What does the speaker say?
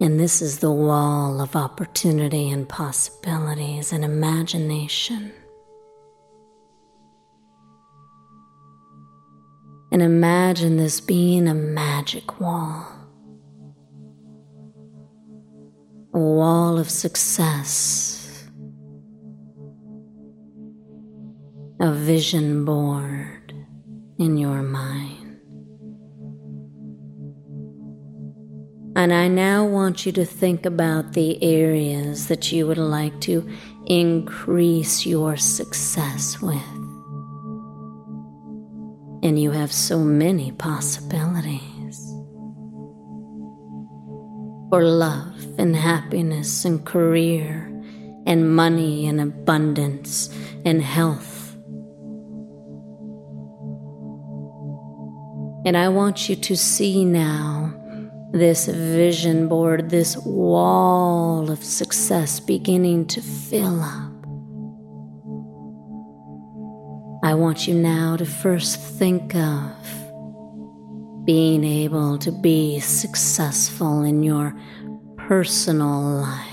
And this is the wall of opportunity and possibilities and imagination. And imagine this being a magic wall. A wall of success. A vision board in your mind. And I now want you to think about the areas that you would like to increase your success with. And you have so many possibilities. For love and happiness and career and money and abundance and health. And I want you to see now this vision board, this wall of success beginning to fill up. I want you now to first think of being able to be successful in your personal life.